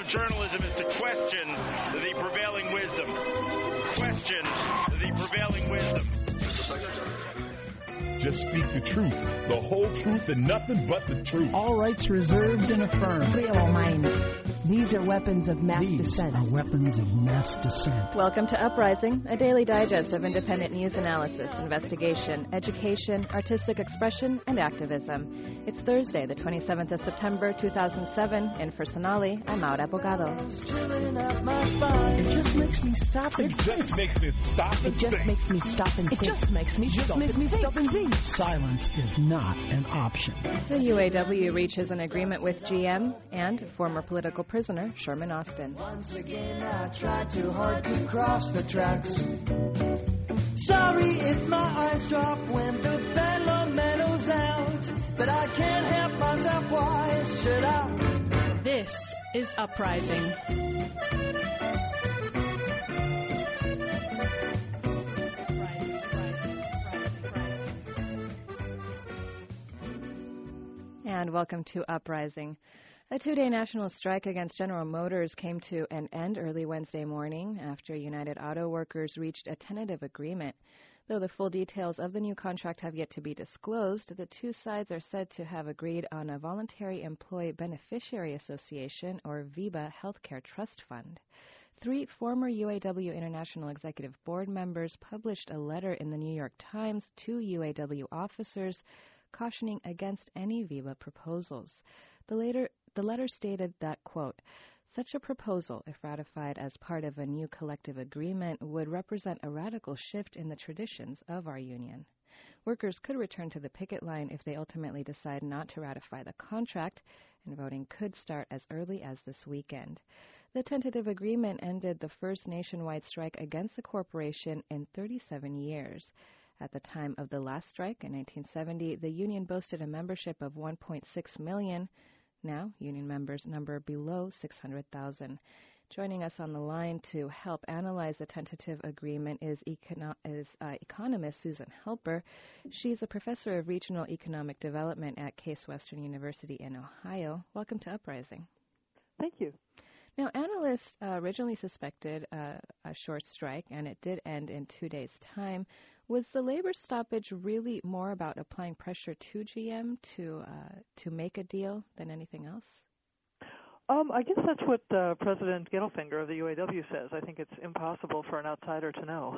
journalism is to question the prevailing wisdom. Question the prevailing wisdom. Mr. Secretary. Just speak the truth, the whole truth, and nothing but the truth. All rights reserved and affirmed. Free all minds. These are weapons of mass dissent. These are weapons of mass dissent. Welcome to Uprising, a daily digest of independent news analysis, investigation, education, artistic expression, and activism. It's Thursday, the 27th of September, 2007. In for Sonali, I'm Maura Bogado. It just makes me stop and It just makes me stop and It just think. makes me stop and think. It just makes me stop and think. Silence is not an option. The UAW reaches an agreement with GM and former political prisoner Sherman Austin. Once again I tried too hard to cross the tracks. Sorry if my eyes drop when the bellman mellows out, but I can't help myself, why should I? This is Uprising. And welcome to Uprising. A two-day national strike against General Motors came to an end early Wednesday morning after United Auto Workers reached a tentative agreement. Though the full details of the new contract have yet to be disclosed, the two sides are said to have agreed on a Voluntary Employee Beneficiary Association, or VEBA, healthcare trust fund. 3 former UAW International Executive Board members published a letter in the New York Times to UAW officers cautioning against any VEBA proposals. The letter stated that, quote, such a proposal, if ratified as part of a new collective agreement, would represent a radical shift in the traditions of our union. Workers could return to the picket line if they ultimately decide not to ratify the contract, and voting could start as early as this weekend. The tentative agreement ended the first nationwide strike against the corporation in 37 years. At the time of the last strike in 1970, the union boasted a membership of 1.6 million. Now, union members number below 600,000. Joining us on the line to help analyze the tentative agreement is economist Susan Helper. She's a professor of regional economic development at Case Western University in Ohio. Welcome to Uprising. Thank you. Now, analysts originally suspected a short strike, and it did end in 2 days' time. Was the labor stoppage really more about applying pressure to GM to make a deal than anything else? I guess that's what President Gettelfinger of the UAW says. I think it's impossible for an outsider to know.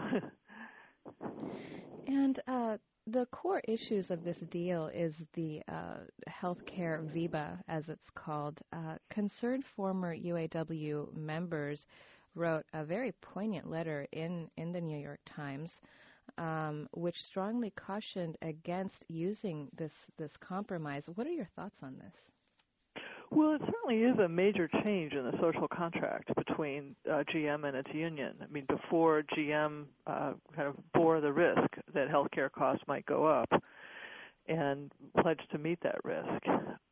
And the core issues of this deal is the healthcare VEBA, as it's called. Concerned former UAW members wrote a very poignant letter in the New York Times, which strongly cautioned against using this compromise. What are your thoughts on this? Well, it certainly is a major change in the social contract between GM and its union. I mean, before GM kind of bore the risk that healthcare costs might go up and pledged to meet that risk.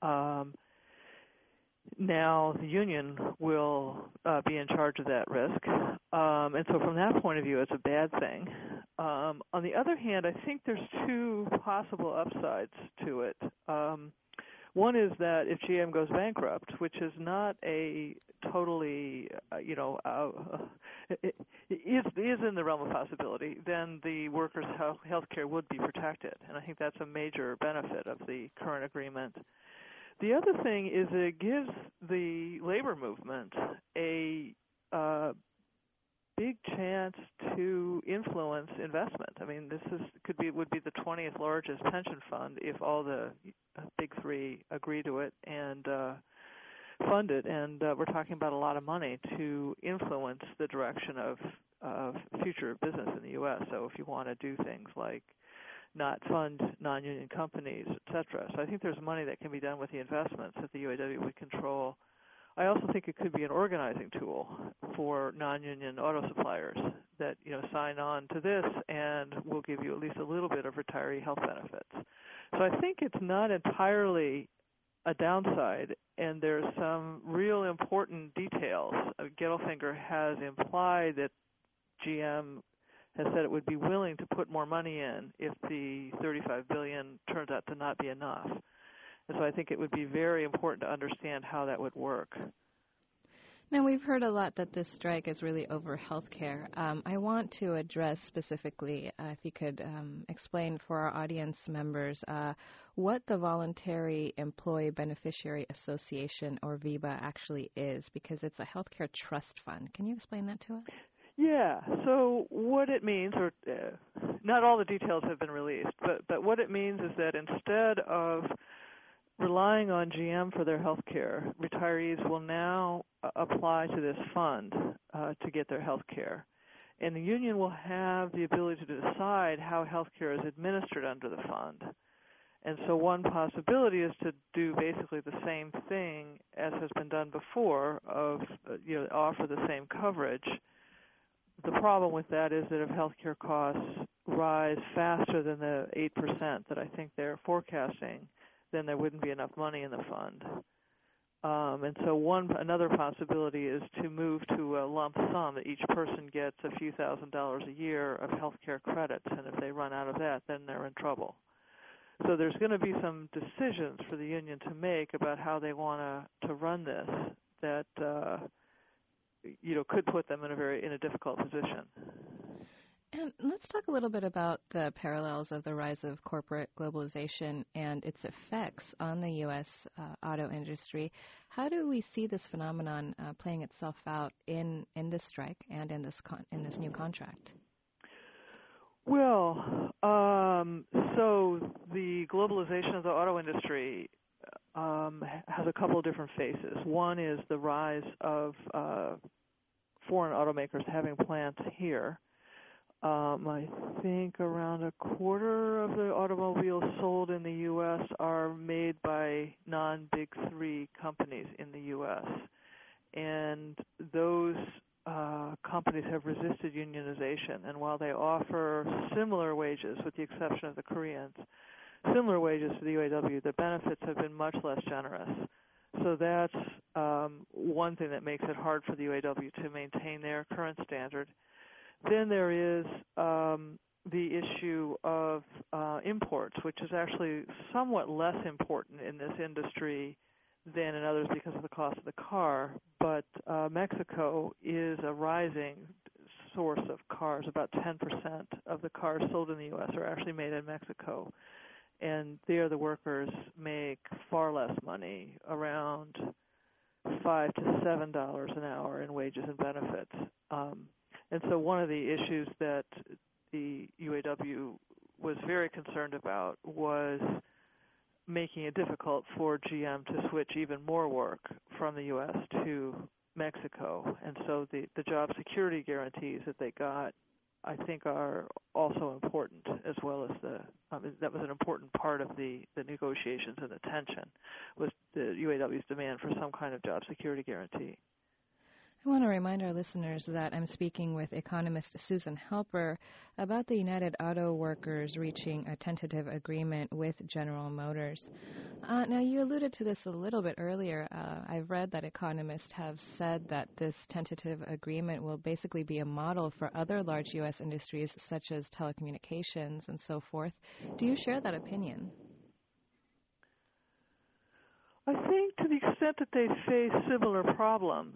Now the union will be in charge of that risk. And so from that point of view, it's a bad thing. On the other hand, I think there's 2 possible upsides to it. One is that if GM goes bankrupt, which is not a totally, it is in the realm of possibility, then the workers' health care would be protected. And I think that's a major benefit of the current agreement. The other thing is it gives the labor movement a big chance to influence investment. I mean, would be the 20th largest pension fund if all the big 3 agree to it and fund it. And we're talking about a lot of money to influence the direction of future business in the U.S. So if you want to do things like not fund non-union companies, et cetera. So I think there's money that can be done with the investments that the UAW would control. I also think it could be an organizing tool for non-union auto suppliers that, sign on to this and will give you at least a little bit of retiree health benefits. So I think it's not entirely a downside, and there's some real important details. Gettelfinger has implied that GM has said it would be willing to put more money in if the $35 billion turns out to not be enough. And so I think it would be very important to understand how that would work. Now, we've heard a lot that this strike is really over health care. I want to address specifically, if you could explain for our audience members, what the Voluntary Employee Beneficiary Association, or VEBA, actually is, because it's a healthcare trust fund. Can you explain that to us? Yeah, so what it means, or not all the details have been released, but what it means is that instead of relying on GM for their health care, retirees will now apply to this fund to get their health care. And the union will have the ability to decide how health care is administered under the fund. And so one possibility is to do basically the same thing as has been done before, of offer the same coverage. The problem with that is that if health care costs rise faster than the 8% that I think they're forecasting, then there wouldn't be enough money in the fund. And so another possibility is to move to a lump sum, that each person gets a few $1,000s a year of health care credits, and if they run out of that, then they're in trouble. So there's going to be some decisions for the union to make about how they want to run this that could put them in a difficult position. And let's talk a little bit about the parallels of the rise of corporate globalization and its effects on the U.S. Auto industry. How do we see this phenomenon playing itself out in this strike and in this new contract? Well, so the globalization of the auto industry has a couple of different phases. One is the rise of foreign automakers having plants here. I think around a quarter of the automobiles sold in the U.S. are made by non-Big Three companies in the U.S. And those companies have resisted unionization. And while they offer similar wages, with the exception of the Koreans, similar wages to the UAW, the benefits have been much less generous. So that's one thing that makes it hard for the UAW to maintain their current standard. Then there is the issue of imports, which is actually somewhat less important in this industry than in others because of the cost of the car. But Mexico is a rising source of cars. About 10% of the cars sold in the U.S. are actually made in Mexico. And there the workers make far less money, around $5 to $7 an hour in wages and benefits. And so one of the issues that the UAW was very concerned about was making it difficult for GM to switch even more work from the U.S. to Mexico. And so the job security guarantees that they got, I think, are also important, as well as that was an important part of the negotiations and the tension, was the UAW's demand for some kind of job security guarantee. I want to remind our listeners that I'm speaking with economist Susan Halper about the United Auto Workers reaching a tentative agreement with General Motors. Now, you alluded to this a little bit earlier. I've read that economists have said that this tentative agreement will basically be a model for other large U.S. industries such as telecommunications and so forth. Do you share that opinion? I think to the extent that they face similar problems,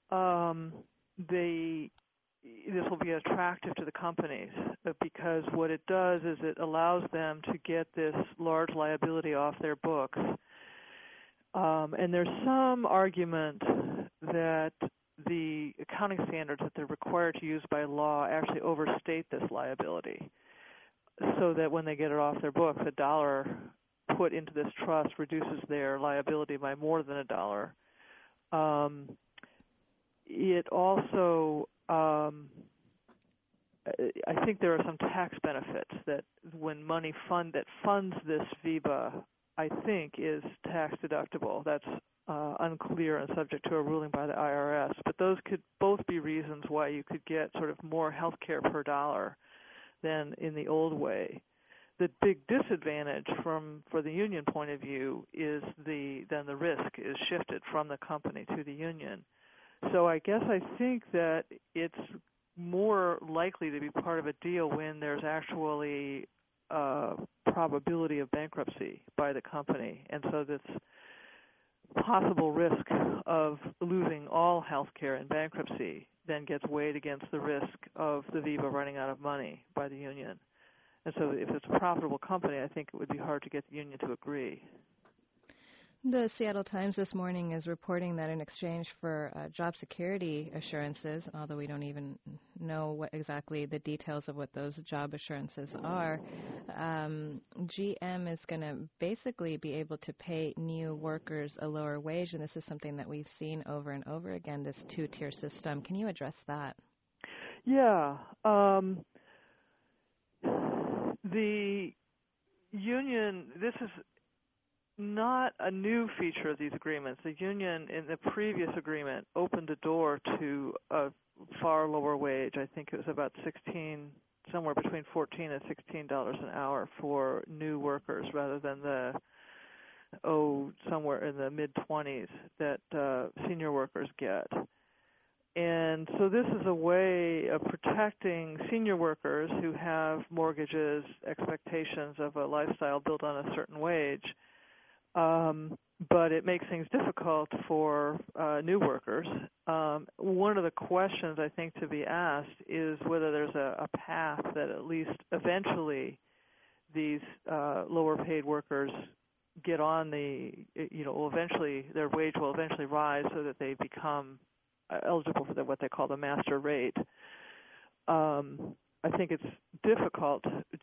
this will be attractive to the companies, because what it does is it allows them to get this large liability off their books. And there's some argument that the accounting standards that they're required to use by law actually overstate this liability, so that when they get it off their books, $1 put into this trust reduces their liability by more than $1. It also, I think there are some tax benefits that when money funds this VEBA, I think, is tax deductible. That's unclear and subject to a ruling by the IRS. But those could both be reasons why you could get sort of more health care per dollar than in the old way. The big disadvantage for the union point of view is then the risk is shifted from the company to the union. So I guess I think that it's more likely to be part of a deal when there's actually a probability of bankruptcy by the company. And so that's possible risk of losing all health care in bankruptcy then gets weighed against the risk of the Viva running out of money by the union. And so if it's a profitable company, I think it would be hard to get the union to agree. The Seattle Times this morning is reporting that in exchange for job security assurances, although we don't even know what exactly the details of what those job assurances are, GM is going to basically be able to pay new workers a lower wage, and this is something that we've seen over and over again, this two-tier system. Can you address that? Yeah. The union, this is not a new feature of these agreements. The union in the previous agreement opened the door to a far lower wage. I think it was about somewhere between $14 and $16 an hour for new workers rather than the, somewhere in the mid-20s that senior workers get. And so this is a way of protecting senior workers who have mortgages, expectations of a lifestyle built on a certain wage. But it makes things difficult for new workers. One of the questions I think to be asked is whether there's a path that at least eventually these lower paid workers get on eventually their wage will eventually rise so that they become eligible for what they call the master rate. I think it's difficult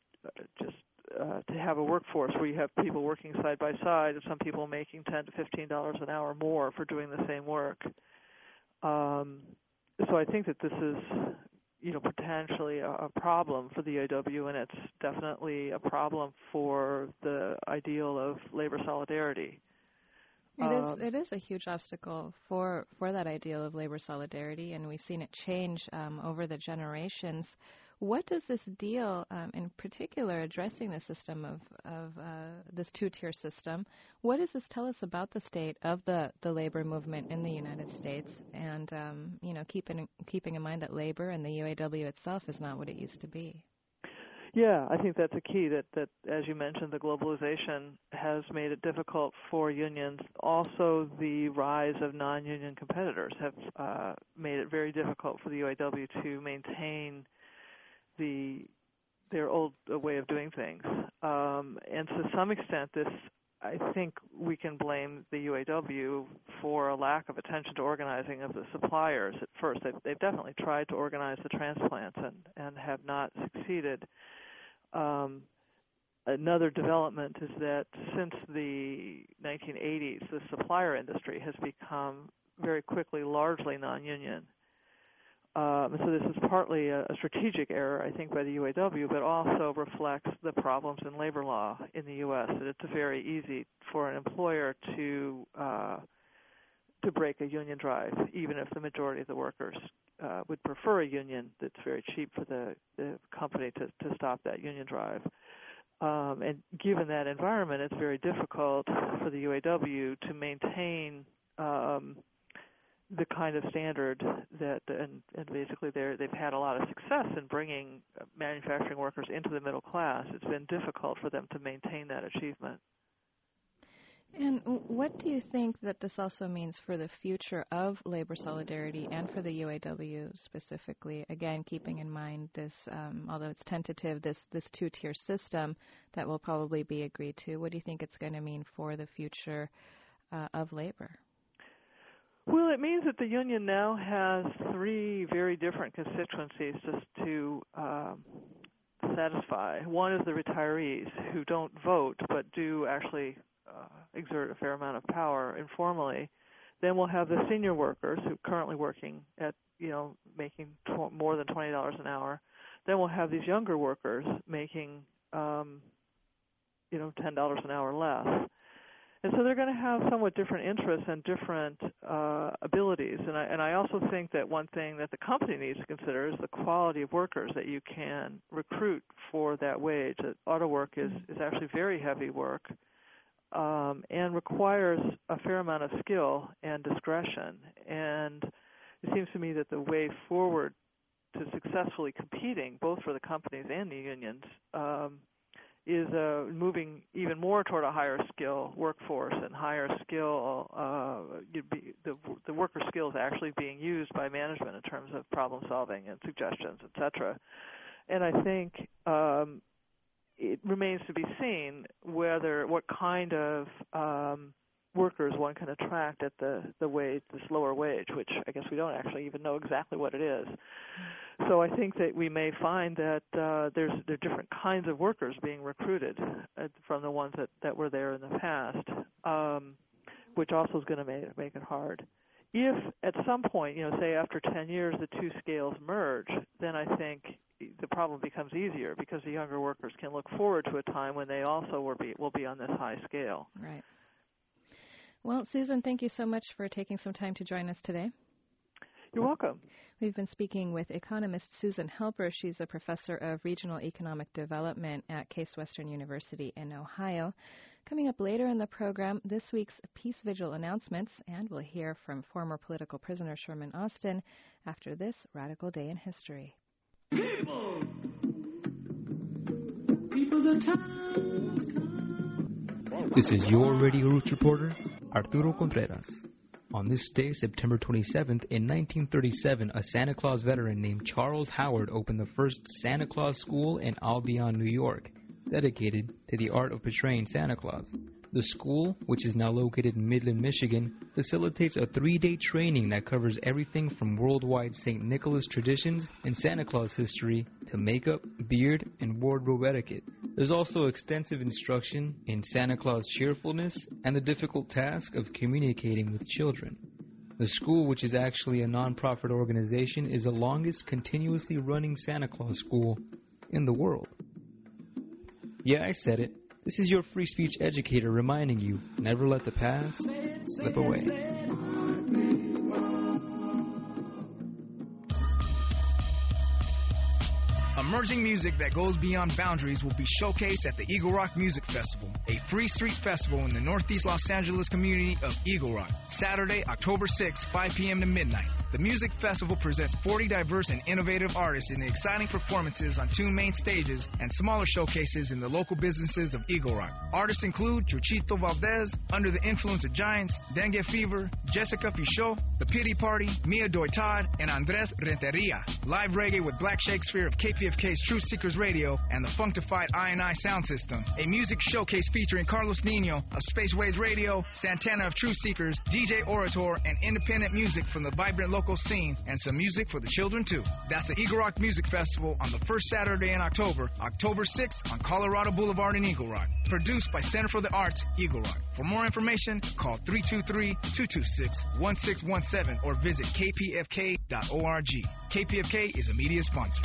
to have a workforce where you have people working side by side and some people making $10 to $15 an hour more for doing the same work. So I think that this is, potentially a problem for the UAW, and it's definitely a problem for the ideal of labor solidarity. It is a huge obstacle for that ideal of labor solidarity, and we've seen it change over the generations. What does this deal, in particular, addressing the system of this two-tier system, what does this tell us about the state of the labor movement in the United States? And, keeping in mind that labor and the UAW itself is not what it used to be. Yeah, I think that's a key, that as you mentioned, the globalization has made it difficult for unions. Also, the rise of non-union competitors have made it very difficult for the UAW to maintain their old way of doing things. And to some extent, I think we can blame the UAW for a lack of attention to organizing of the suppliers at first. They've definitely tried to organize the transplants and have not succeeded. Another development is that since the 1980s, the supplier industry has become very quickly largely non-union. So this is partly a strategic error, I think, by the UAW, but also reflects the problems in labor law in the U.S., that it's very easy for an employer to break a union drive, even if the majority of the workers would prefer a union. That's very cheap for the company to stop that union drive. And given that environment, it's very difficult for the UAW to maintain the kind of standard that, and basically they've had a lot of success in bringing manufacturing workers into the middle class. It's been difficult for them to maintain that achievement. And what do you think that this also means for the future of labor solidarity and for the UAW specifically? Again, keeping in mind this, although it's tentative, this two-tier system that will probably be agreed to. What do you think it's going to mean for the future of labor? Well, it means that the union now has three very different constituencies just to satisfy. One is the retirees who don't vote but do actually exert a fair amount of power informally. Then we'll have the senior workers who are currently working at, making more than $20 an hour. Then we'll have these younger workers making, $10 an hour less. And so they're going to have somewhat different interests and different abilities. And I also think that one thing that the company needs to consider is the quality of workers that you can recruit for that wage. Auto work is actually very heavy work and requires a fair amount of skill and discretion. And it seems to me that the way forward to successfully competing, both for the companies and the unions, is moving even more toward a higher skill workforce, and higher skill, the worker skills actually being used by management in terms of problem solving and suggestions, etc. And I think it remains to be seen what kind of workers one can attract at the lower wage, which I guess we don't actually even know exactly what it is. So I think that we may find that there are different kinds of workers being recruited from the ones that were there in the past, which also is going to make it hard. If at some point, say after 10 years, the two scales merge, then I think the problem becomes easier because the younger workers can look forward to a time when they also will be on this high scale. Right. Well, Susan, thank you so much for taking some time to join us today. You're welcome. We've been speaking with economist Susan Helper. She's a professor of regional economic development at Case Western University in Ohio. Coming up later in the program, this week's Peace Vigil announcements, and we'll hear from former political prisoner Sherman Austin after this Radical Day in History. People, the times come. This is your Radio Roots reporter, Arturo Contreras. On this day, September 27th, in 1937, a Santa Claus veteran named Charles Howard opened the first Santa Claus School in Albion, New York, dedicated to the art of portraying Santa Claus. The school, which is now located in Midland, Michigan, facilitates a 3-day training that covers everything from worldwide St. Nicholas traditions and Santa Claus history to makeup, beard, and wardrobe etiquette. There's also extensive instruction in Santa Claus cheerfulness and the difficult task of communicating with children. The school, which is actually a non-profit organization, is the longest continuously running Santa Claus school in the world. Yeah, I said it. This is your free speech educator reminding you, never let the past slip away. Emerging music that goes beyond boundaries will be showcased at the Eagle Rock Music Festival, a free street festival in the Northeast Los Angeles community of Eagle Rock. Saturday, October 6, 5 p.m. to midnight. The music festival presents 40 diverse and innovative artists in exciting performances on 2 main stages and smaller showcases in the local businesses of Eagle Rock. Artists include Chuchito Valdez, Under the Influence of Giants, Dengue Fever, Jessica Fichot, The Pity Party, Mia Doi Todd, and Andres Renteria. Live reggae with Black Shakespeare of KPFK's Truth Seekers Radio and the Functified I&I sound system. A music showcase featuring Carlos Nino of Spaceways Radio, Santana of Truth Seekers, DJ Orator, and independent music from the vibrant local scene, and some music for the children too. That's the Eagle Rock Music Festival on the first Saturday in October, October 6th on Colorado Boulevard in Eagle Rock. Produced by Center for the Arts, Eagle Rock. For more information, call 323-226-1617 or visit kpfk.org. KPFK is a media sponsor.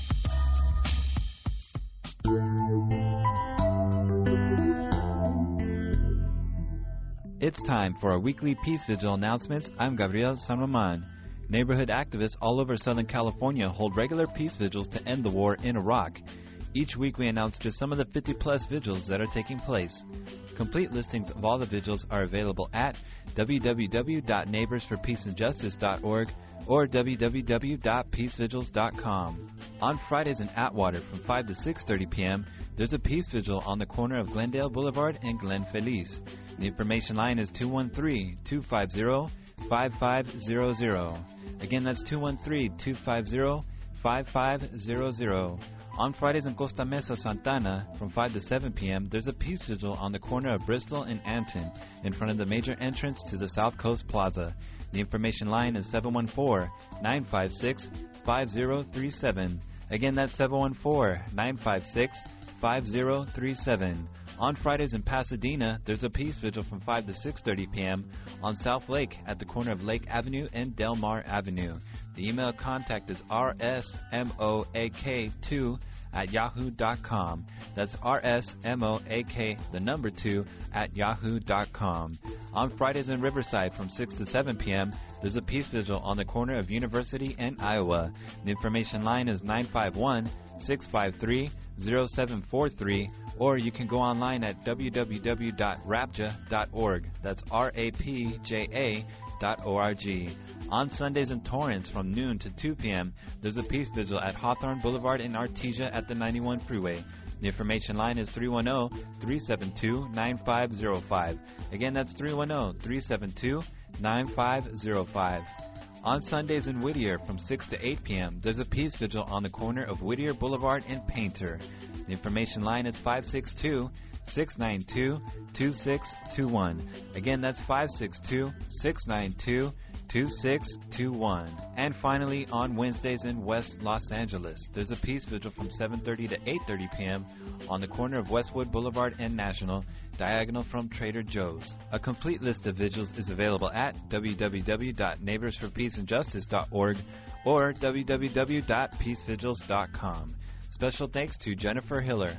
It's time for our weekly Peace Vigil announcements. I'm Gabriel San Roman. Neighborhood activists all over Southern California hold regular peace vigils to end the war in Iraq. Each week we announce just some of the 50-plus vigils that are taking place. Complete listings of all the vigils are available at www.neighborsforpeaceandjustice.org or www.peacevigils.com. On Fridays in Atwater from 5 to 6:30 p.m., there's a peace vigil on the corner of Glendale Boulevard and Glen Feliz. The information line is 213-250-5500. Again, that's 213-250-5500. On Fridays in Costa Mesa, Santana, from 5 to 7 p.m., there's a peace vigil on the corner of Bristol and Anton, in front of the major entrance to the South Coast Plaza. The information line is 714-956-5037. Again, that's 714-956-5037. On Fridays in Pasadena, there's a peace vigil from 5 to 6:30 p.m. on South Lake at the corner of Lake Avenue and Del Mar Avenue. The email contact is rsmoak2@yahoo.com. That's rsmoak2@yahoo.com. On Fridays in Riverside from 6 to 7 p.m., there's a peace vigil on the corner of University and Iowa. The information line is 951-653-0743, or you can go online at www.rapja.org. That's rapja.org. On Sundays in Torrance from noon to 2 p.m., there's a peace vigil at Hawthorne Boulevard in Artesia at the 91 freeway. The information line is 310-372-9505. Again, that's 310-372-9505. On Sundays in Whittier from 6 to 8 p.m., there's a peace vigil on the corner of Whittier Boulevard and Painter. The information line is 562-692-2621. Again, that's 562-692-2621. And finally, on Wednesdays in West Los Angeles, there's a peace vigil from 7:30 to 8:30 p.m. on the corner of Westwood Boulevard and National, diagonal from Trader Joe's. A complete list of vigils is available at www.neighborsforpeaceandjustice.org or www.peacevigils.com. Special thanks to Jennifer Hiller.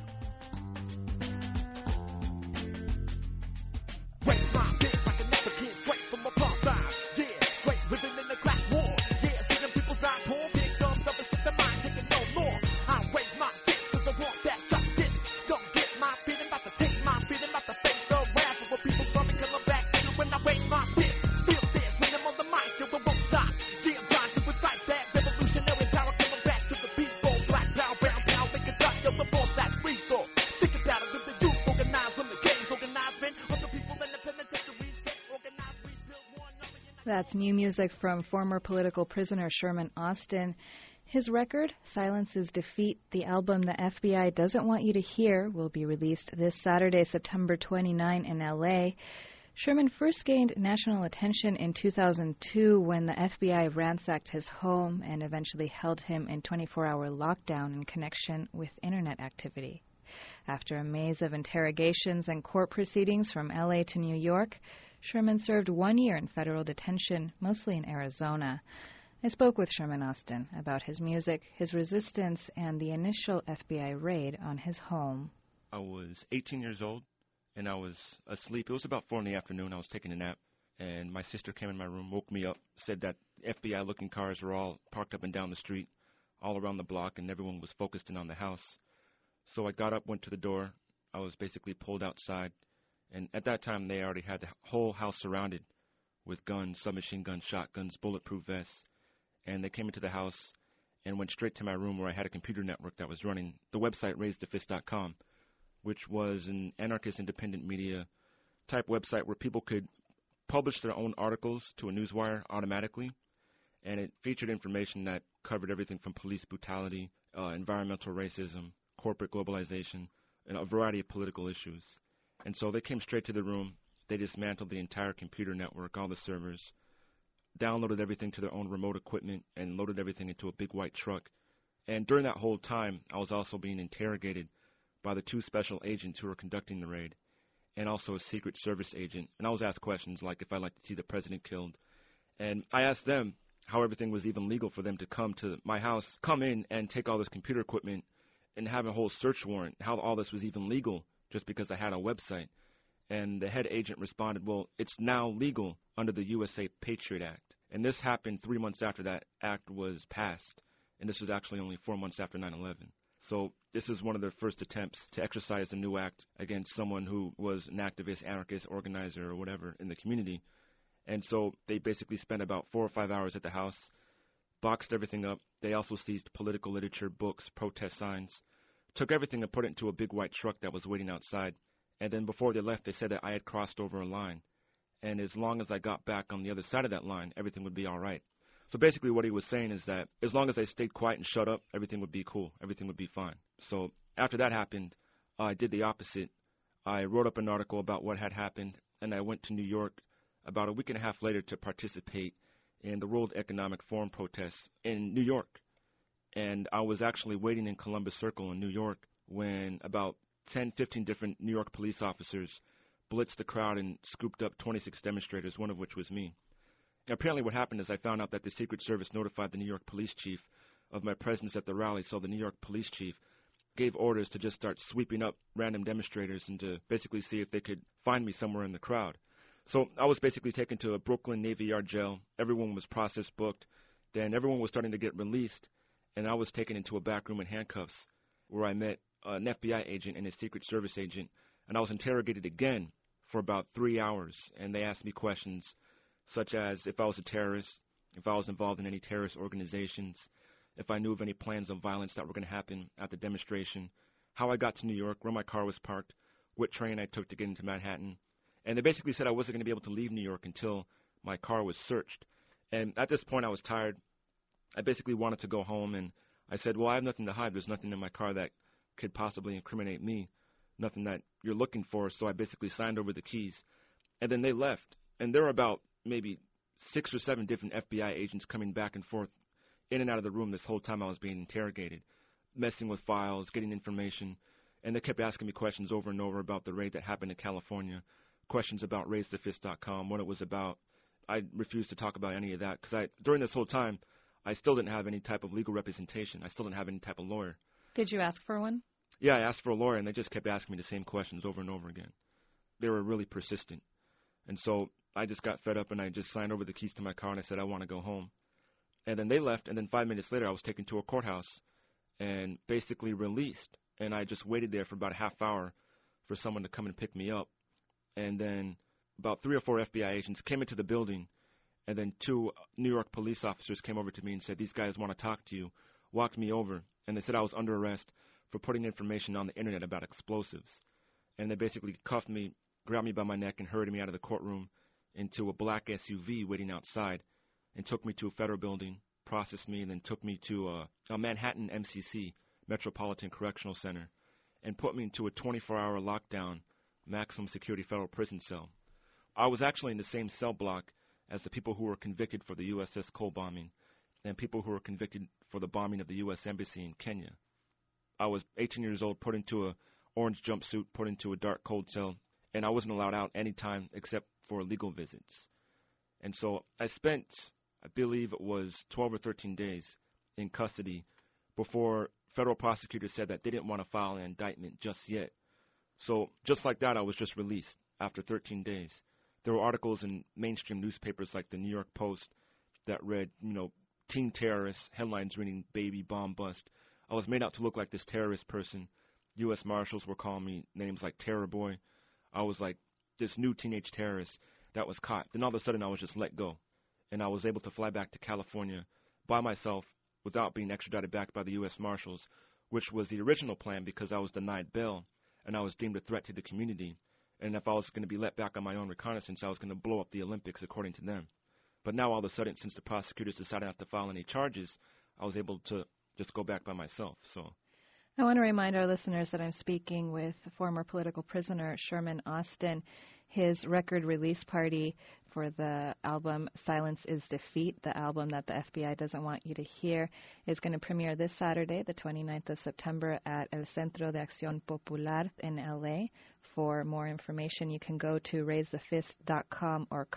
That's new music from former political prisoner Sherman Austin. His record, Silence is Defeat, the album the FBI doesn't want you to hear, will be released this Saturday, September 29 in L.A. Sherman first gained national attention in 2002 when the FBI ransacked his home and eventually held him in 24-hour lockdown in connection with Internet activity. After a maze of interrogations and court proceedings from L.A. to New York, Sherman served 1 year in federal detention, mostly in Arizona. I spoke with Sherman Austin about his music, his resistance, and the initial FBI raid on his home. I was 18 years old, and I was asleep. It was about 4 in the afternoon. I was taking a nap, and my sister came in my room, woke me up, said that FBI-looking cars were all parked up and down the street, all around the block, and everyone was focused in on the house. So I got up, went to the door. I was basically pulled outside. And at that time, they already had the whole house surrounded with guns, submachine guns, shotguns, bulletproof vests. And they came into the house and went straight to my room where I had a computer network that was running the website RaiseTheFist.com, which was an anarchist independent media type website where people could publish their own articles to a newswire automatically. And it featured information that covered everything from police brutality, environmental racism, corporate globalization, and a variety of political issues. And so they came straight to the room. They dismantled the entire computer network, all the servers, downloaded everything to their own remote equipment, and loaded everything into a big white truck. And during that whole time, I was also being interrogated by the 2 special agents who were conducting the raid, and also a Secret Service agent. And I was asked questions like if I'd like to see the president killed. And I asked them how everything was even legal for them to come to my house, come in and take all this computer equipment and have a whole search warrant, how all this was even legal just because I had a website. And the head agent responded, well, it's now legal under the USA Patriot Act. And this happened 3 months after that act was passed. And this was actually only 4 months after 9/11. So this is one of their first attempts to exercise the new act against someone who was an activist, anarchist, organizer, or whatever in the community. And so they basically spent about 4 or 5 hours at the house, boxed everything up. They also seized political literature, books, protest signs, took everything and put it into a big white truck that was waiting outside. And then before they left, they said that I had crossed over a line. And as long as I got back on the other side of that line, everything would be all right. So basically what he was saying is that as long as I stayed quiet and shut up, everything would be cool. Everything would be fine. So after that happened, I did the opposite. I wrote up an article about what had happened, and I went to New York about a week and a half later to participate in the World Economic Forum protests in New York. And I was actually waiting in Columbus Circle in New York when about 10, 15 different New York police officers blitzed the crowd and scooped up 26 demonstrators, one of which was me. Apparently what happened is I found out that the Secret Service notified the New York police chief of my presence at the rally, so the New York police chief gave orders to just start sweeping up random demonstrators and to basically see if they could find me somewhere in the crowd. So I was basically taken to a Brooklyn Navy Yard jail. Everyone was process booked. Then everyone was starting to get released, and I was taken into a back room in handcuffs where I met an FBI agent and a Secret Service agent, and I was interrogated again for about 3 hours, and they asked me questions such as if I was a terrorist, if I was involved in any terrorist organizations, if I knew of any plans of violence that were going to happen at the demonstration, how I got to New York, where my car was parked, what train I took to get into Manhattan. And they basically said I wasn't going to be able to leave New York until my car was searched. And at this point, I was tired. I basically wanted to go home, and I said, well, I have nothing to hide. There's nothing in my car that could possibly incriminate me, nothing that you're looking for. So I basically signed over the keys. And then they left. And there were about maybe 6 or 7 different FBI agents coming back and forth in and out of the room this whole time I was being interrogated, messing with files, getting information. And they kept asking me questions over and over about the raid that happened in California, questions about RaiseTheFist.com, what it was about. I refused to talk about any of that because during this whole time, I still didn't have any type of legal representation. I still didn't have any type of lawyer. Did you ask for one? Yeah, I asked for a lawyer, and they just kept asking me the same questions over and over again. They were really persistent. And so I just got fed up, and I just signed over the keys to my car, and I said I want to go home. And then they left, and then 5 minutes later, I was taken to a courthouse and basically released. And I just waited there for about a half hour for someone to come and pick me up. And then about 3 or 4 FBI agents came into the building, and then 2 New York police officers came over to me and said, these guys want to talk to you, walked me over, and they said I was under arrest for putting information on the internet about explosives. And they basically cuffed me, grabbed me by my neck, and hurried me out of the courtroom into a black SUV waiting outside, and took me to a federal building, processed me, and then took me to a Manhattan MCC, Metropolitan Correctional Center, and put me into a 24-hour lockdown, maximum security federal prison cell. I was actually in the same cell block as the people who were convicted for the USS Cole bombing and people who were convicted for the bombing of the U.S. Embassy in Kenya. I was 18 years old, put into a orange jumpsuit, put into a dark, cold cell, and I wasn't allowed out any time except for legal visits. And so I spent, I believe it was 12 or 13 days in custody before federal prosecutors said that they didn't want to file an indictment just yet. So just like that, I was just released after 13 days. There were articles in mainstream newspapers like the New York Post that read, teen terrorists, headlines reading baby bomb bust. I was made out to look like this terrorist person. U.S. Marshals were calling me names like Terror Boy. I was like this new teenage terrorist that was caught. Then all of a sudden I was just let go. And I was able to fly back to California by myself without being extradited back by the U.S. Marshals, which was the original plan because I was denied bail and I was deemed a threat to the community. And if I was going to be let back on my own reconnaissance, I was going to blow up the Olympics according to them. But now all of a sudden, since the prosecutors decided not to file any charges, I was able to just go back by myself. So I want to remind our listeners that I'm speaking with former political prisoner Sherman Austin. His record release party for the album Silence is Defeat, the album that the FBI doesn't want you to hear, is going to premiere this Saturday, the 29th of September, at El Centro de Acción Popular in L.A. For more information, you can go to RaiseTheFist.com or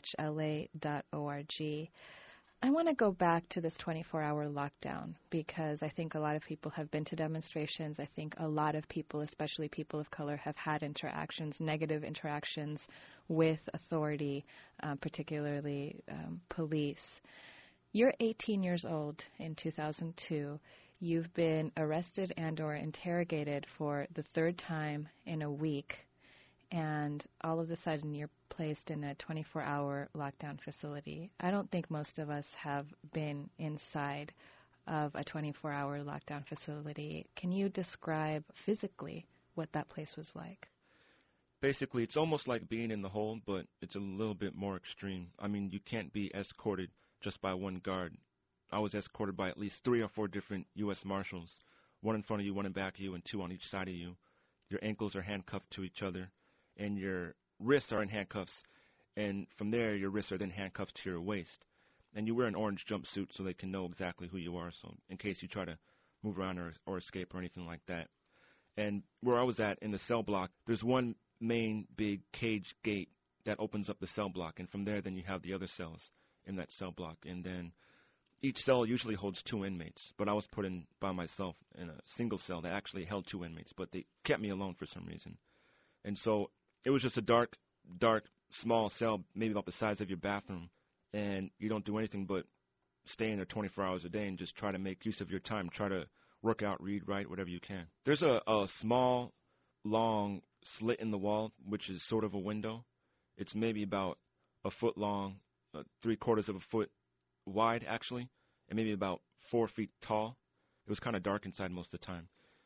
copwatchla.org. I want to go back to this 24-hour lockdown because I think a lot of people have been to demonstrations. I think a lot of people, especially people of color, have had interactions, negative interactions with authority, particularly police. You're 18 years old in 2002. You've been arrested and or interrogated for the 3rd time in a week, and all of a sudden you're placed in a 24-hour lockdown facility. I don't think most of us have been inside of a 24-hour lockdown facility. Can you describe physically what that place was like? basically it's almost like being in the hole, but it's a little bit more extreme. I mean, you can't be escorted just by one guard. I was escorted by at least 3 or 4 different U.S. Marshals, one in front of you, one in back of you, and 2 on each side of you. Your ankles are handcuffed to each other, and your wrists are in handcuffs, and from there your wrists are then handcuffed to your waist. And you wear an orange jumpsuit so they can know exactly who you are, so in case you try to move around or escape or anything like that. And where I was at in the cell block, there's one main big cage gate that opens up the cell block, and from there then you have the other cells in that cell block. And then each cell usually holds 2 inmates, but I was put in by myself in a single cell that actually held 2 inmates, but they kept me alone for some reason. And so it was just a dark, small cell, maybe about the size of your bathroom, and you don't do anything but stay in there 24 hours a day and just try to make use of your time, try to work out, read, write, whatever you can. There's a small, long slit in the wall, which is sort of a window. It's maybe about a foot long, 3/4 of a foot wide, actually, and maybe about 4 feet tall. It was kind of dark inside most of the time.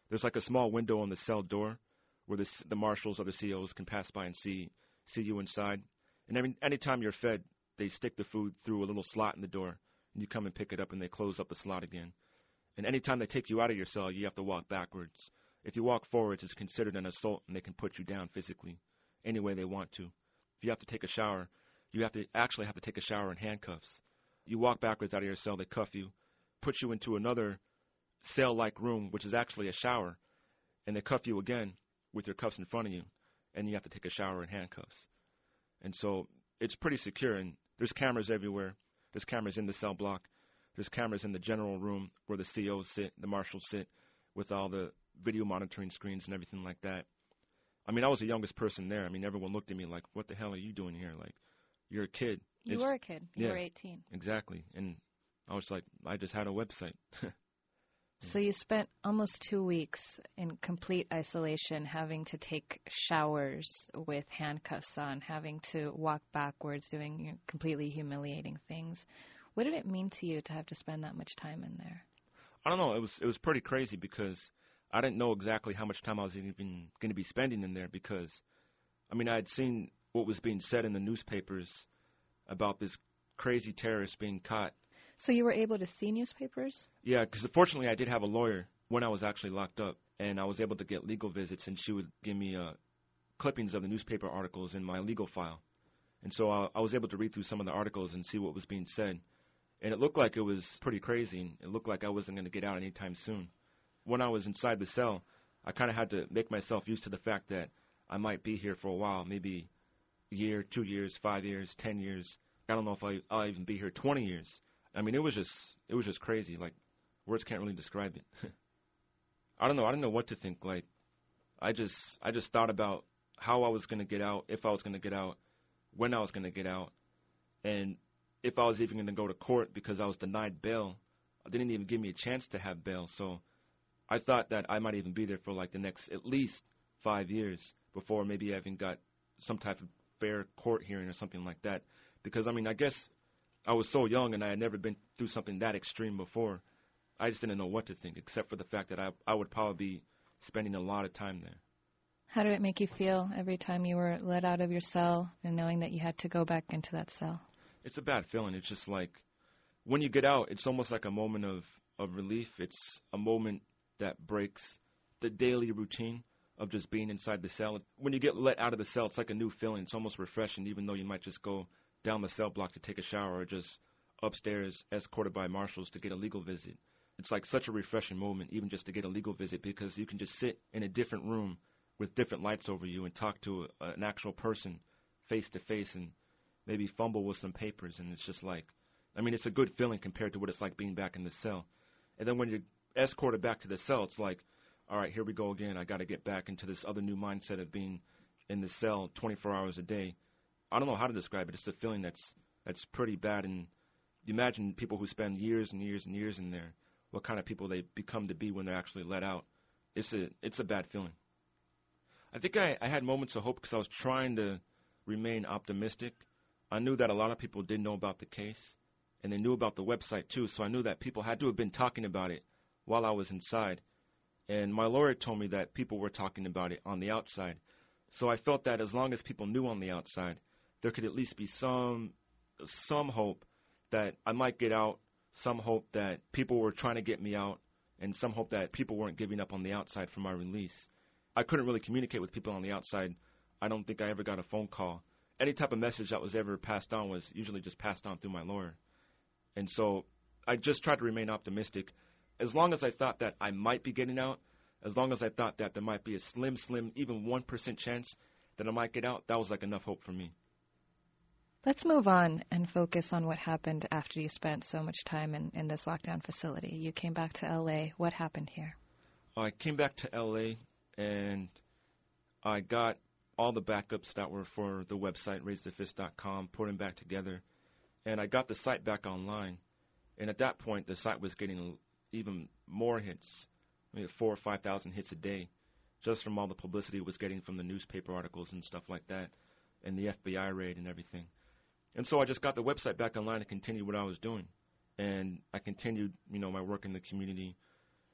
there's like a small window on the cell door where the marshals or the COs can pass by and see you inside. And anytime you're fed, they stick the food through a little slot in the door, and you come and pick it up, and they close up the slot again. And anytime they take you out of your cell, you have to walk backwards. If you walk forwards, it's considered an assault, and they can put you down physically any way they want to. If you have to take a shower, you have to take a shower in handcuffs. You walk backwards out of your cell, they cuff you, put you into another cell-like room, which is actually a shower, and they cuff you again with your cuffs in front of you, and you have to take a shower in handcuffs. And so it's pretty secure, and there's cameras everywhere. There's cameras in the cell block. There's cameras in the general room where the COs sit, the marshals sit, with all the video monitoring screens and everything like that. I mean, I was the youngest person there. I mean, everyone looked at me like, what the hell are you doing here? Like, you're a kid. You were a kid. You were 18. Exactly. And I was like, I just had a website. So you spent almost 2 weeks in complete isolation, having to take showers with handcuffs on, having to walk backwards, doing completely humiliating things. What did it mean to you to have to spend that much time in there? I don't know. It was pretty crazy because I didn't know exactly how much time I was even going to be spending in there because, I mean, I had seen what was being said in the newspapers about this crazy terrorist being caught. So you were able to see newspapers? Yeah, because fortunately I did have a lawyer when I was actually locked up, and I was able to get legal visits, and she would give me clippings of the newspaper articles in my legal file. And so I was able to read through some of the articles and see what was being said. And it looked like it was pretty crazy, and it looked like I wasn't going to get out anytime soon. When I was inside the cell, I kind of had to make myself used to the fact that I might be here for a while, maybe a year, 2 years, 5 years, 10 years. I don't know if I'll even be here 20 years. I mean, it was just crazy. Like, words can't really describe it. I don't know. I didn't know what to think. Like, I just thought about how I was going to get out, if I was going to get out, when I was going to get out, and if I was even going to go to court because I was denied bail. They didn't even give me a chance to have bail. So I thought that I might even be there for like the next at least 5 years before maybe I even got some type of fair court hearing or something like that. Because, I mean, I guess I was so young and I had never been through something that extreme before. I just didn't know what to think, except for the fact that I would probably be spending a lot of time there. How did it make you feel every time you were let out of your cell and knowing that you had to go back into that cell? It's a bad feeling. It's just like when you get out, it's almost like a moment of relief. It's a moment that breaks the daily routine of just being inside the cell. When you get let out of the cell, it's like a new feeling. It's almost refreshing, even though you might just go down the cell block to take a shower or just upstairs escorted by marshals to get a legal visit. It's like such a refreshing moment, even just to get a legal visit, because you can just sit in a different room with different lights over you and talk to an actual person face to face and maybe fumble with some papers. And it's just like, I mean, it's a good feeling compared to what it's like being back in the cell. And then when you're escorted back to the cell, it's like, all right, here we go again. I got to get back into this other new mindset of being in the cell 24 hours a day. I don't know how to describe it. It's a feeling that's pretty bad. And you imagine people who spend years and years and years in there, what kind of people they become to be when they're actually let out. It's a bad feeling. I think I had moments of hope because I was trying to remain optimistic. I knew that a lot of people didn't know about the case, and they knew about the website too, so I knew that people had to have been talking about it while I was inside. And my lawyer told me that people were talking about it on the outside. So I felt that as long as people knew on the outside, there could at least be some hope that I might get out, some hope that people were trying to get me out, and some hope that people weren't giving up on the outside for my release. I couldn't really communicate with people on the outside. I don't think I ever got a phone call. Any type of message that was ever passed on was usually just passed on through my lawyer. And so I just tried to remain optimistic. As long as I thought that I might be getting out, as long as I thought that there might be a slim, even 1% chance that I might get out, that was like enough hope for me. Let's move on and focus on what happened after you spent so much time in this lockdown facility. You came back to L.A. What happened here? I came back to L.A. and I got all the backups that were for the website, raisethefist.com, put them back together, and I got the site back online. And at that point, the site was getting even more hits, maybe 4,000 or 5,000 hits a day, just from all the publicity it was getting from the newspaper articles and stuff like that, and the FBI raid and everything. And so I just got the website back online and continued what I was doing. And I continued, my work in the community,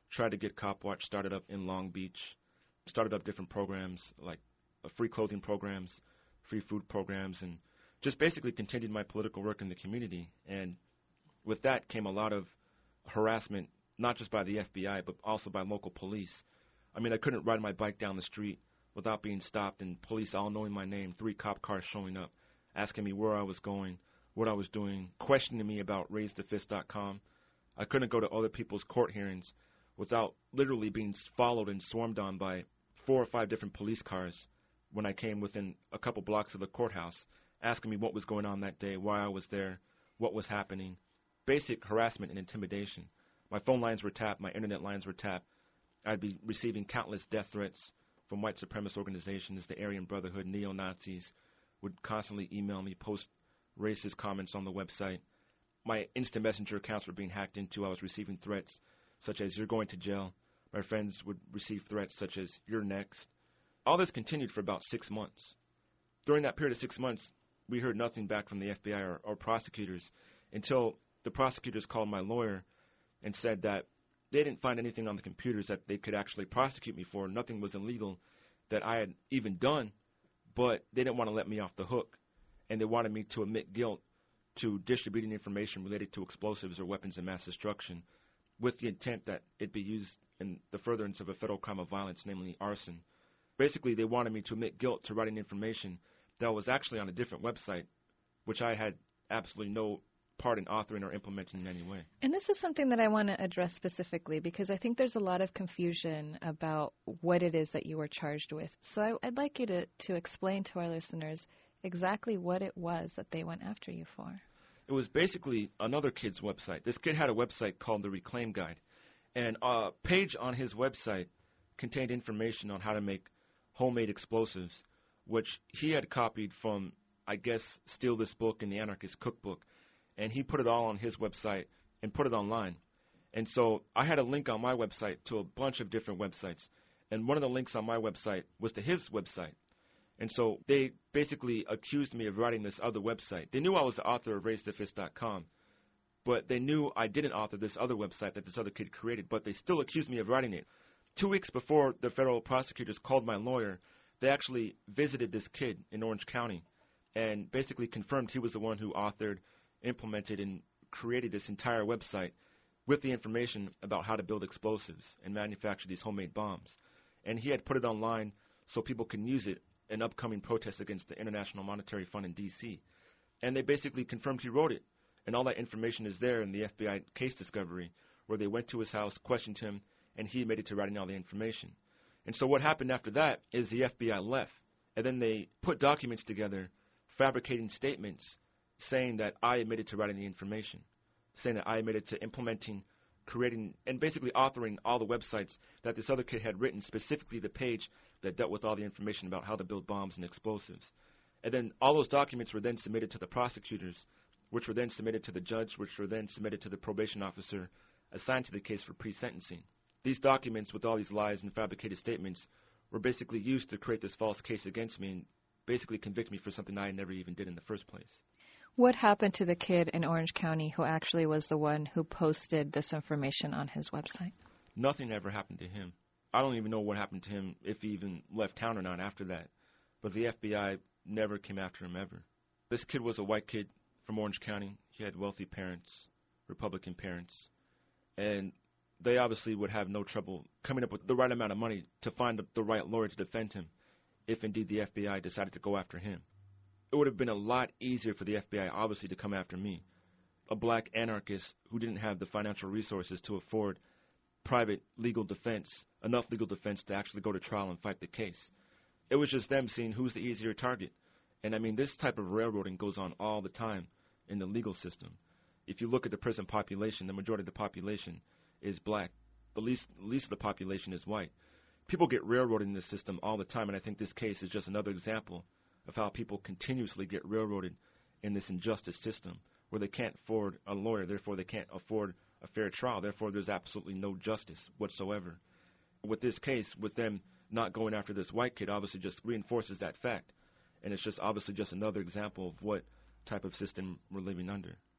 tried to get Cop Watch started up in Long Beach, started up different programs like free clothing programs, free food programs, and just basically continued my political work in the community. And with that came a lot of harassment, not just by the FBI, but also by local police. I mean, I couldn't ride my bike down the street without being stopped and police all knowing my name, 3 cop cars showing up, asking me where I was going, what I was doing, questioning me about RaiseTheFist.com. I couldn't go to other people's court hearings without literally being followed and swarmed on by 4 or 5 different police cars when I came within a couple blocks of the courthouse, asking me what was going on that day, why I was there, what was happening. Basic harassment and intimidation. My phone lines were tapped, my internet lines were tapped. I'd be receiving countless death threats from white supremacist organizations, the Aryan Brotherhood, neo-Nazis would constantly email me, post racist comments on the website. My instant messenger accounts were being hacked into. I was receiving threats such as, you're going to jail. My friends would receive threats such as, you're next. All this continued for about 6 months. During that period of 6 months, we heard nothing back from the FBI or prosecutors until the prosecutors called my lawyer and said that they didn't find anything on the computers that they could actually prosecute me for. Nothing was illegal that I had even done, but they didn't want to let me off the hook, and they wanted me to admit guilt to distributing information related to explosives or weapons of mass destruction with the intent that it be used in the furtherance of a federal crime of violence, namely arson. Basically, they wanted me to admit guilt to writing information that was actually on a different website, which I had absolutely no part in authoring or implementing in any way. And this is something that I want to address specifically because I think there's a lot of confusion about what it is that you were charged with. So I'd like you to explain to our listeners exactly what it was that they went after you for. It was basically another kid's website. This kid had a website called The Reclaim Guide, and a page on his website contained information on how to make homemade explosives, which he had copied from, I guess, Steal This Book and the Anarchist Cookbook. And he put it all on his website and put it online. And so I had a link on my website to a bunch of different websites. And one of the links on my website was to his website. And so they basically accused me of writing this other website. They knew I was the author of RaiseTheFist.com, but they knew I didn't author this other website that this other kid created, but they still accused me of writing it. 2 weeks before the federal prosecutors called my lawyer, they actually visited this kid in Orange County and basically confirmed he was the one who authored, implemented, and created this entire website with the information about how to build explosives and manufacture these homemade bombs. And he had put it online so people can use it in upcoming protests against the International Monetary Fund in D.C. And they basically confirmed he wrote it. And all that information is there in the FBI case discovery, where they went to his house, questioned him, and he admitted to writing all the information. And so what happened after that is the FBI left, and then they put documents together, fabricating statements, saying that I admitted to writing the information, saying that I admitted to implementing, creating, and basically authoring all the websites that this other kid had written, specifically the page that dealt with all the information about how to build bombs and explosives. And then all those documents were then submitted to the prosecutors, which were then submitted to the judge, which were then submitted to the probation officer assigned to the case for pre-sentencing. These documents with all these lies and fabricated statements were basically used to create this false case against me and basically convict me for something I never even did in the first place. What happened to the kid in Orange County who actually was the one who posted this information on his website? Nothing ever happened to him. I don't even know what happened to him, if he even left town or not after that. But the FBI never came after him ever. This kid was a white kid from Orange County. He had wealthy parents, Republican parents, and they obviously would have no trouble coming up with the right amount of money to find the right lawyer to defend him if indeed the FBI decided to go after him. It would have been a lot easier for the FBI, obviously, to come after me, a black anarchist who didn't have the financial resources to afford private legal defense, enough legal defense to actually go to trial and fight the case. It was just them seeing who's the easier target. And I mean, this type of railroading goes on all the time in the legal system. If you look at the prison population, the majority of the population is black. The least of the population is white. People get railroaded in this system all the time, and I think this case is just another example of how people continuously get railroaded in this injustice system, where they can't afford a lawyer, therefore they can't afford a fair trial, therefore there's absolutely no justice whatsoever. With this case, with them not going after this white kid, obviously just reinforces that fact, and it's just obviously just another example of what type of system we're living under.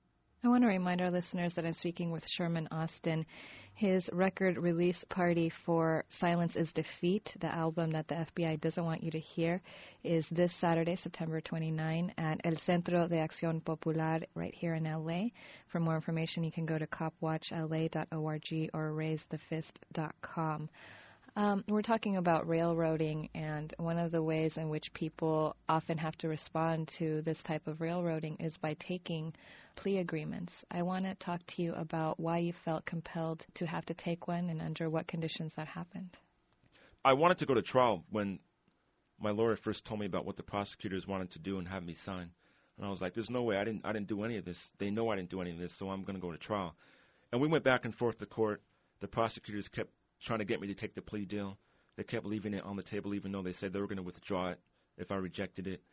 I want to remind our listeners that I'm speaking with Sherman Austin. His record release party for Silence is Defeat, the album that the FBI doesn't want you to hear, is this Saturday, September 29, at El Centro de Acción Popular right here in L.A. For more information, you can go to copwatchla.org or raisethefist.com. We're talking about railroading, and one of the ways in which people often have to respond to this type of railroading is by taking plea agreements. I want to talk to you about why you felt compelled to have to take one and under what conditions that happened. I wanted to go to trial when my lawyer first told me about what the prosecutors wanted to do and have me sign. And I was like, there's no way. I didn't do any of this. They know I didn't do any of this, so I'm going to go to trial. And we went back and forth to court. The prosecutors kept trying to get me to take the plea deal. They kept leaving it on the table even though they said they were going to withdraw it if I rejected it.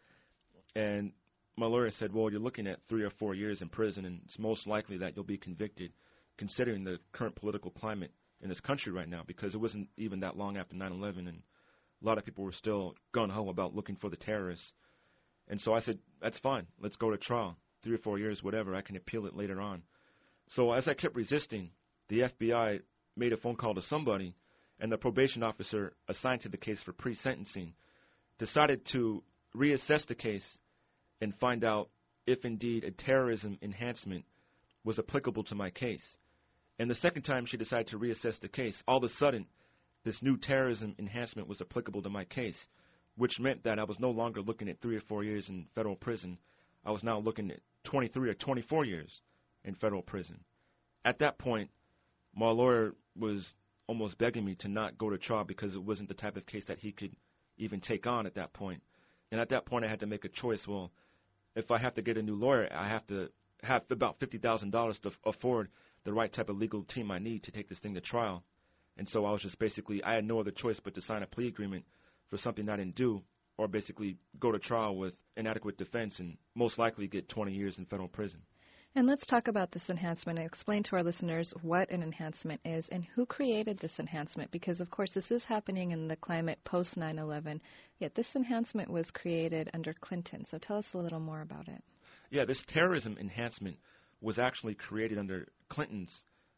And my lawyer said, well, you're looking at 3 or 4 years in prison, and it's most likely that you'll be convicted considering the current political climate in this country right now, because it wasn't even that long after 9/11, and a lot of people were still gung-ho about looking for the terrorists. And so I said, that's fine. Let's go to trial. 3 or 4 years, whatever. I can appeal it later on. So as I kept resisting, the FBI made a phone call to somebody, and the probation officer assigned to the case for pre-sentencing decided to reassess the case and find out if indeed a terrorism enhancement was applicable to my case. And the second time she decided to reassess the case, all of a sudden, this new terrorism enhancement was applicable to my case, which meant that I was no longer looking at 3 or 4 years in federal prison. I was now looking at 23 or 24 years in federal prison. At that point, my lawyer was almost begging me to not go to trial because it wasn't the type of case that he could even take on at that point. And at that point, I had to make a choice. Well, if I have to get a new lawyer, I have to have about $50,000 to afford the right type of legal team I need to take this thing to trial. And so I was just basically, I had no other choice but to sign a plea agreement for something I didn't do, or basically go to trial with inadequate defense and most likely get 20 years in federal prison. And let's talk about this enhancement and explain to our listeners what an enhancement is and who created this enhancement, because, of course, this is happening in the climate post 9/11, yet this enhancement was created under Clinton. So tell us a little more about it. Yeah, this terrorism enhancement was actually created under Clinton's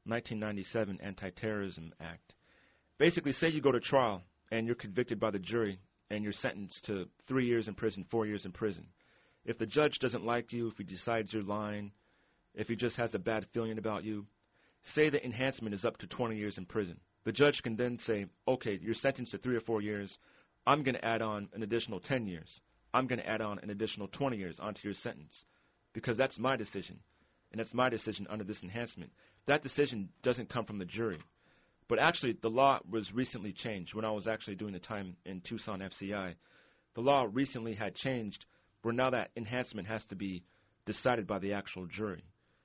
1997 Anti-Terrorism Act. Basically, say you go to trial and you're convicted by the jury and you're sentenced to 3 years in prison, 4 years in prison. If the judge doesn't like you, if he decides you're lying, if he just has a bad feeling about you, say the enhancement is up to 20 years in prison. The judge can then say, okay, you're sentenced to 3 or 4 years. I'm going to add on an additional 10 years. I'm going to add on an additional 20 years onto your sentence because that's my decision, and that's my decision under this enhancement. That decision doesn't come from the jury. But actually, the law was recently changed. When I was actually doing the time in Tucson FCI, the law recently had changed where now that enhancement has to be decided by the actual jury.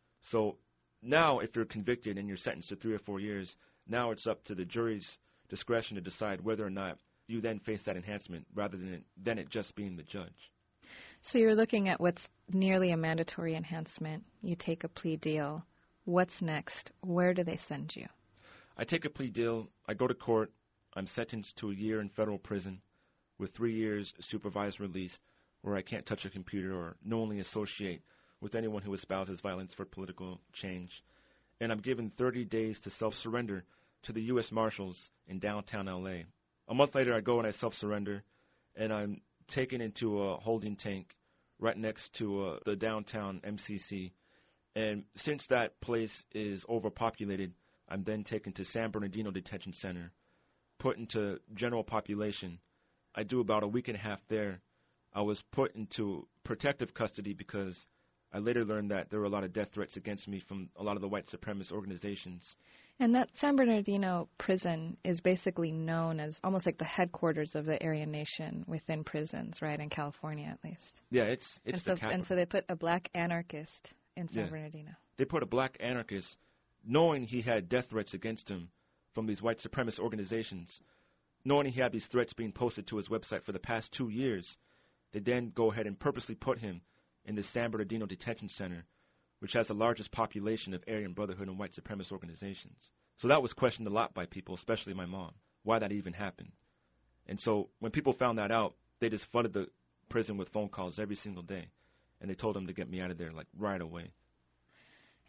So now if you're convicted and you're sentenced to 3 or 4 years, now it's up to the jury's discretion to decide whether or not you then face that enhancement rather than it just being the judge. So you're looking at what's nearly a mandatory enhancement. You take a plea deal. What's next? Where do they send you? I take a plea deal. I go to court. I'm sentenced to a year in federal prison with 3 years supervised release where I can't touch a computer or knowingly associate with anyone who espouses violence for political change. And I'm given 30 days to self-surrender to the U.S. Marshals in downtown L.A. A month later, I go and I self-surrender, and I'm taken into a holding tank right next to the downtown MCC. And since that place is overpopulated, I'm then taken to San Bernardino Detention Center, put into general population. I do about a week and a half there. I was put into protective custody because I later learned that there were a lot of death threats against me from a lot of the white supremacist organizations. And that San Bernardino prison is basically known as almost like the headquarters of the Aryan Nation within prisons, right, in California at least. Yeah, it's the capital. And so they put a black anarchist in San Bernardino. They put a black anarchist, knowing he had death threats against him from these white supremacist organizations, knowing he had these threats being posted to his website for the past 2 years. They then go ahead and purposely put him in the San Bernardino Detention Center, which has the largest population of Aryan Brotherhood and white supremacist organizations. So that was questioned a lot by people, especially my mom, why that even happened. And so when people found that out, they just flooded the prison with phone calls every single day, and they told them to get me out of there like right away.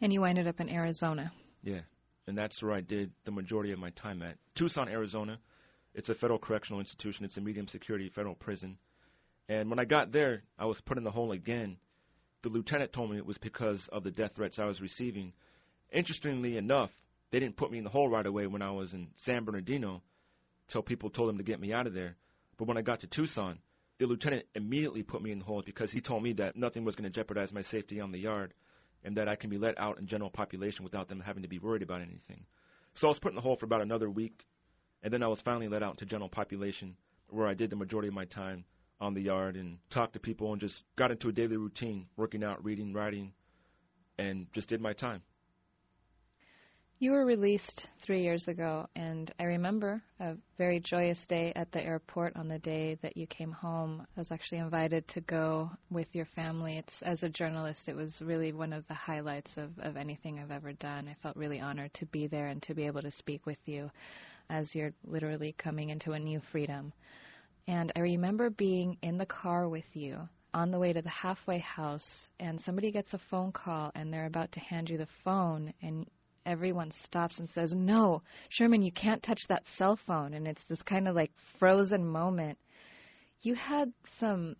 And you ended up in Arizona. Yeah, and that's where I did the majority of my time at. Tucson, Arizona. It's a federal correctional institution. It's a medium security federal prison. And when I got there, I was put in the hole again. The lieutenant told me it was because of the death threats I was receiving. Interestingly enough, they didn't put me in the hole right away when I was in San Bernardino till people told them to get me out of there. But when I got to Tucson, the lieutenant immediately put me in the hole because he told me that nothing was going to jeopardize my safety on the yard and that I can be let out in general population without them having to be worried about anything. So I was put in the hole for about another week, and then I was finally let out into general population where I did the majority of my time on the yard and talked to people and just got into a daily routine, working out, reading, writing, and just did my time. You were released 3 years ago, and I remember a very joyous day at the airport on the day that you came home. I was actually invited to go with your family. As a journalist, it was really one of the highlights of anything I've ever done. I felt really honored to be there and to be able to speak with you as you're literally coming into a new freedom. And I remember being in the car with you on the way to the halfway house, and somebody gets a phone call, and they're about to hand you the phone, and everyone stops and says, "No, Sherman, you can't touch that cell phone." And it's this kind of like frozen moment. You had some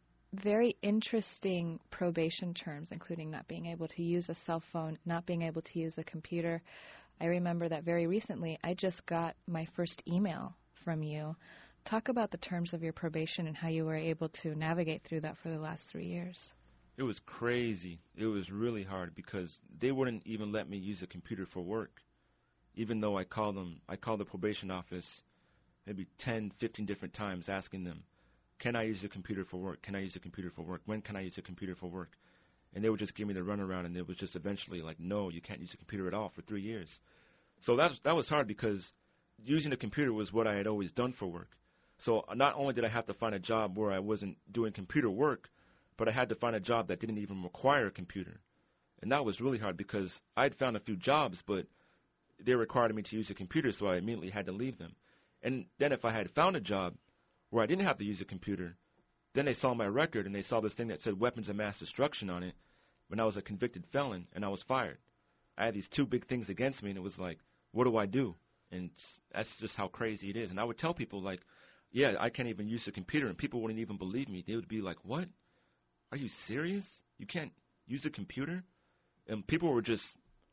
very interesting probation terms, including not being able to use a cell phone, not being able to use a computer. I remember that very recently I just got my first email from you. Talk about the terms of your probation and how you were able to navigate through that for the last 3 years. It was crazy. It was really hard because they wouldn't even let me use a computer for work. Even though I called the probation office maybe 10, 15 different times asking them, can I use a computer for work? Can I use a computer for work? When can I use a computer for work? And they would just give me the runaround, and it was just eventually like, no, you can't use a computer at all for 3 years. So that was hard because using a computer was what I had always done for work. So not only did I have to find a job where I wasn't doing computer work, but I had to find a job that didn't even require a computer. And that was really hard because I'd found a few jobs, but they required me to use a computer, so I immediately had to leave them. And then if I had found a job where I didn't have to use a computer, then they saw my record and they saw this thing that said weapons of mass destruction on it when I was a convicted felon, and I was fired. I had these two big things against me, and it was like, what do I do? And that's just how crazy it is. And I would tell people, like, yeah, I can't even use a computer, and people wouldn't even believe me. They would be like, what? Are you serious? You can't use a computer? And people were just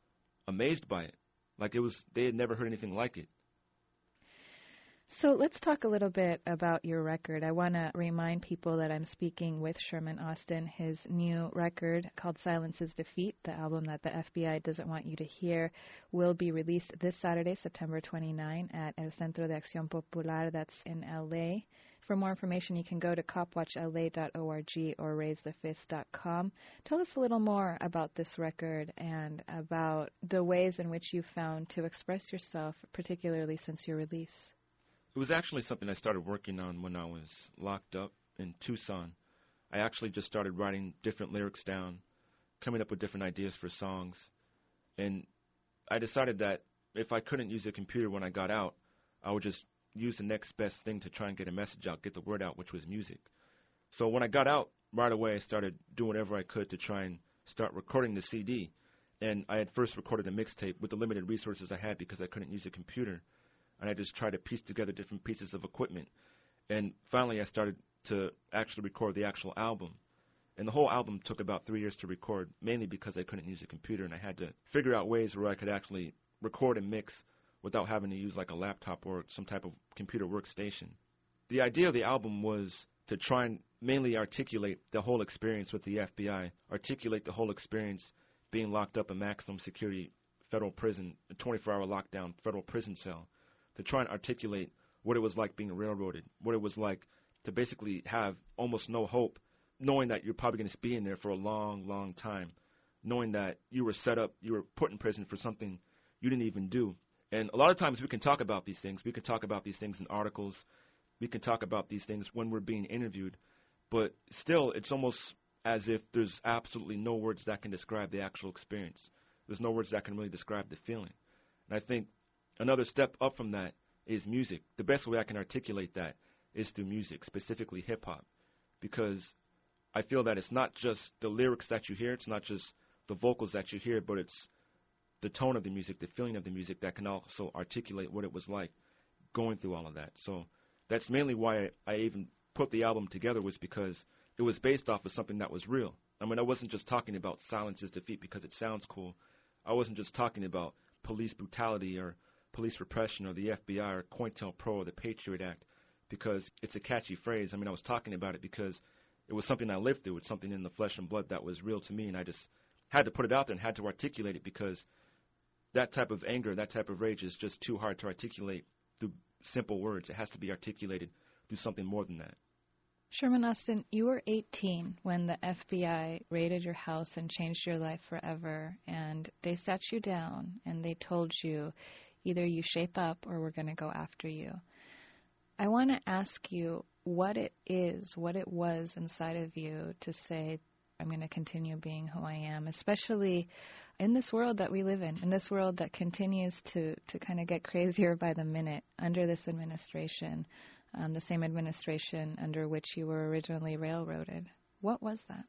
amazed by it. Like they had never heard anything like it. So let's talk a little bit about your record. I want to remind people that I'm speaking with Sherman Austin. His new record called Silence is Defeat, the album that the FBI doesn't want you to hear, will be released this Saturday, September 29, at El Centro de Acción Popular, that's in L.A. For more information, you can go to copwatchla.org or raisethefist.com. Tell us a little more about this record and about the ways in which you found to express yourself, particularly since your release. It was actually something I started working on when I was locked up in Tucson. I actually just started writing different lyrics down, coming up with different ideas for songs. And I decided that if I couldn't use a computer when I got out, I would just use the next best thing to try and get a message out, get the word out, which was music. So when I got out, right away I started doing whatever I could to try and start recording the CD. And I had first recorded a mixtape with the limited resources I had because I couldn't use a computer. And I just tried to piece together different pieces of equipment. And finally I started to actually record the actual album. And the whole album took about 3 years to record, mainly because I couldn't use a computer, and I had to figure out ways where I could actually record and mix without having to use like a laptop or some type of computer workstation. The idea of the album was to try and mainly articulate the whole experience with the FBI, articulate the whole experience being locked up in maximum security federal prison, a 24-hour lockdown federal prison cell, to try and articulate what it was like being railroaded, what it was like to basically have almost no hope, knowing that you're probably going to be in there for a long, long time, knowing that you were set up, you were put in prison for something you didn't even do. And a lot of times we can talk about these things. We can talk about these things in articles. We can talk about these things when we're being interviewed. But still, it's almost as if there's absolutely no words that can describe the actual experience. There's no words that can really describe the feeling. And I think another step up from that is music. The best way I can articulate that is through music, specifically hip-hop, because I feel that it's not just the lyrics that you hear. It's not just the vocals that you hear, but it's the tone of the music, the feeling of the music that can also articulate what it was like going through all of that. So that's mainly why I even put the album together, was because it was based off of something that was real. I mean, I wasn't just talking about Silence's defeat because it sounds cool. I wasn't just talking about police brutality or police repression or the FBI or COINTELPRO or the Patriot Act because it's a catchy phrase. I mean, I was talking about it because it was something I lived through. It's something in the flesh and blood that was real to me, and I just had to put it out there and had to articulate it because that type of anger, that type of rage is just too hard to articulate through simple words. It has to be articulated through something more than that. Sherman Austin, you were 18 when the FBI raided your house and changed your life forever, and they sat you down and they told you either you shape up or we're going to go after you. I want to ask you what it was inside of you to say, I'm going to continue being who I am, especially in this world that we live in this world that continues to kind of get crazier by the minute under this administration. The same administration under which you were originally railroaded. What was that?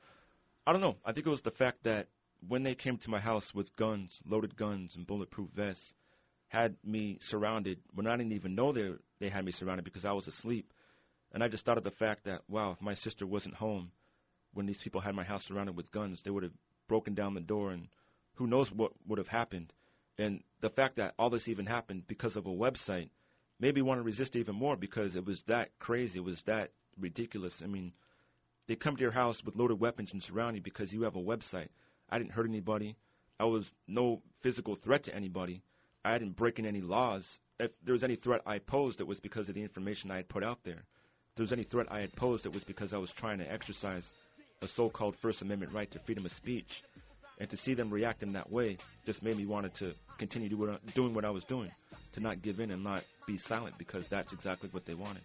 I don't know. I think it was the fact that when they came to my house with guns, loaded guns and bulletproof vests, had me surrounded when I didn't even know they had me surrounded because I was asleep. And I just thought of the fact that, wow, if my sister wasn't home when these people had my house surrounded with guns, they would have broken down the door and who knows what would have happened. And the fact that all this even happened because of a website made me want to resist even more because it was that crazy. It was that ridiculous. I mean, they come to your house with loaded weapons and surround you because you have a website. I didn't hurt anybody. I was no physical threat to anybody. I didn't break in any laws. If there was any threat I posed, it was because of the information I had put out there. If there was any threat I had posed, it was because I was trying to exercise a so-called First Amendment right to freedom of speech. And to see them react in that way just made me want to continue doing what I was doing, to not give in and not be silent because that's exactly what they wanted.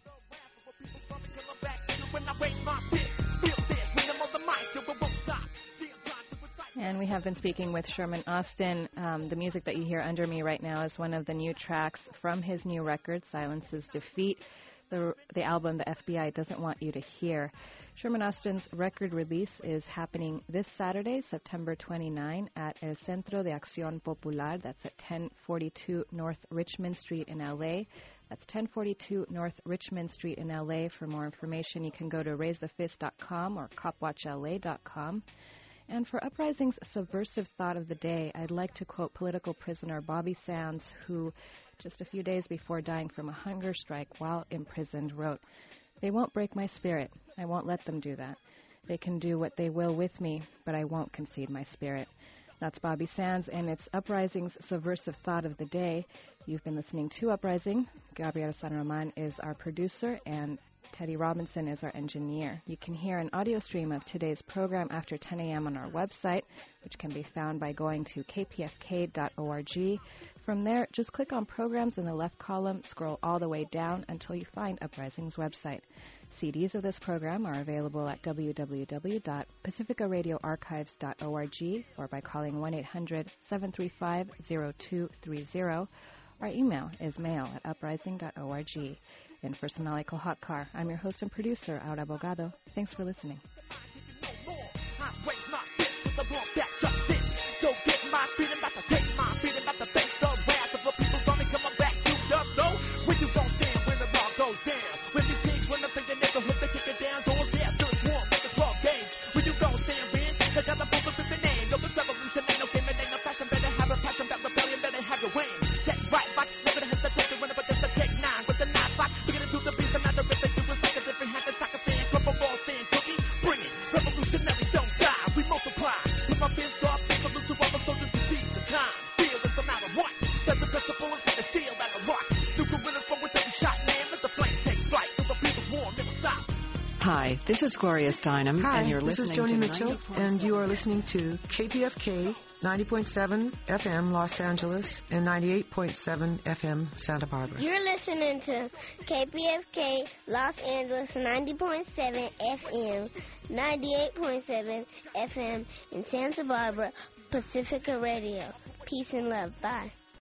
And we have been speaking with Sherman Austin. The music that you hear under me right now is one of the new tracks from his new record, Silence's Defeat, the album the FBI doesn't want you to hear. Sherman Austin's record release is happening this Saturday, September 29, at El Centro de Acción Popular. That's at 1042 North Richmond Street in L.A. That's 1042 North Richmond Street in L.A. For more information, you can go to raisethefist.com or copwatchla.com. And for Uprising's subversive thought of the day, I'd like to quote political prisoner Bobby Sands, who just a few days before dying from a hunger strike while imprisoned wrote, "They won't break my spirit. I won't let them do that. They can do what they will with me, but I won't concede my spirit." That's Bobby Sands, and it's Uprising's subversive thought of the day. You've been listening to Uprising. Gabriel San Roman is our producer, and Teddy Robinson is our engineer. You can hear an audio stream of today's program after 10 a.m. on our website, which can be found by going to kpfk.org. From there, just click on Programs in the left column, scroll all the way down until you find Uprising's website. CDs of this program are available at www.pacificaradioarchives.org or by calling 1-800-735-0230. Our email is mail@uprising.org. And for Sonali Kolhatkar, I'm your host and producer, Aura Bogado. Thanks for listening. Hi, this is Gloria Steinem. Hi, and you're this is listening Joni to Mitchell, and you are listening to KPFK 90.7 FM Los Angeles and 98.7 FM Santa Barbara. You're listening to KPFK Los Angeles 90.7 FM, 98.7 FM in Santa Barbara, Pacifica Radio. Peace and love. Bye.